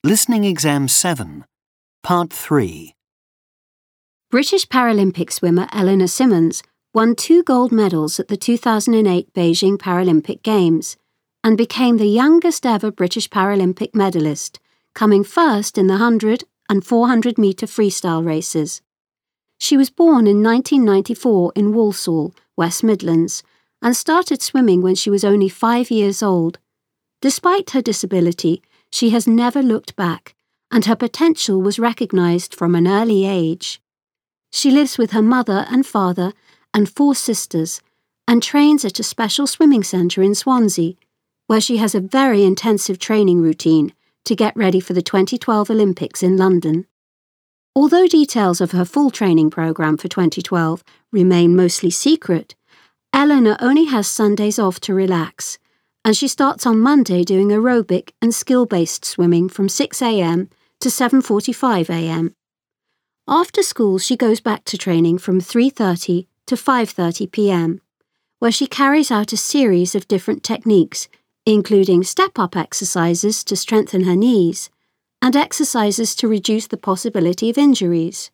Listening Exam 7, Part 3. British Paralympic swimmer Eleanor Simmons won 2 gold medals at the 2008 Beijing Paralympic Games and became the youngest ever British Paralympic medalist, coming first in the 100 and 400 metre freestyle races. She was born in 1994 in Walsall, West Midlands, and started swimming when she was only 5 years old. Despite her disability, she has never looked back, and her potential was recognised from an early age. She lives with her mother and father and 4 sisters and trains at a special swimming centre in Swansea, where she has a very intensive training routine to get ready for the 2012 Olympics in London. Although details of her full training programme for 2012 remain mostly secret, Eleanor only has Sundays off to relax, and she starts on Monday doing aerobic and skill-based swimming from 6 a.m. to 7:45 a.m. After school, she goes back to training from 3:30 to 5:30 p.m., where she carries out a series of different techniques, including step-up exercises to strengthen her knees and exercises to reduce the possibility of injuries.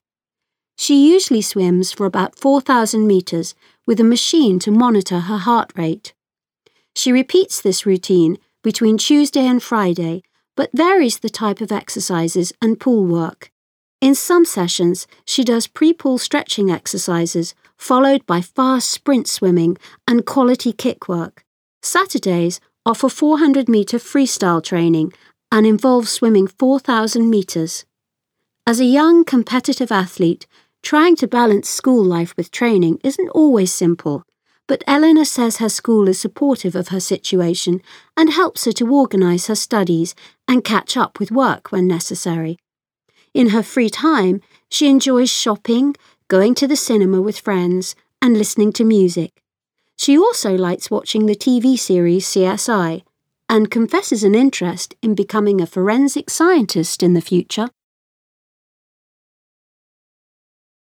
She usually swims for about 4,000 metres with a machine to monitor her heart rate. She repeats this routine between Tuesday and Friday, but varies the type of exercises and pool work. In some sessions, she does pre-pool stretching exercises, followed by fast sprint swimming and quality kick work. Saturdays offer 400 metre freestyle training and involve swimming 4,000 metres. As a young competitive athlete, trying to balance school life with training isn't always simple, but Eleanor says her school is supportive of her situation and helps her to organise her studies and catch up with work when necessary. In her free time, she enjoys shopping, going to the cinema with friends, and listening to music. She also likes watching the TV series CSI and confesses an interest in becoming a forensic scientist in the future.